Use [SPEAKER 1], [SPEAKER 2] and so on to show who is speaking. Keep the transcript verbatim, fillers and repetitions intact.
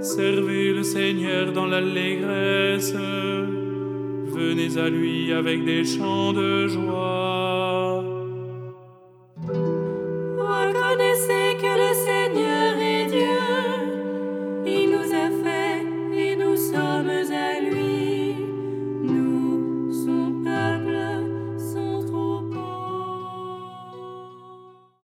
[SPEAKER 1] Servez le Seigneur dans l'allégresse. Venez à lui avec des chants de joie.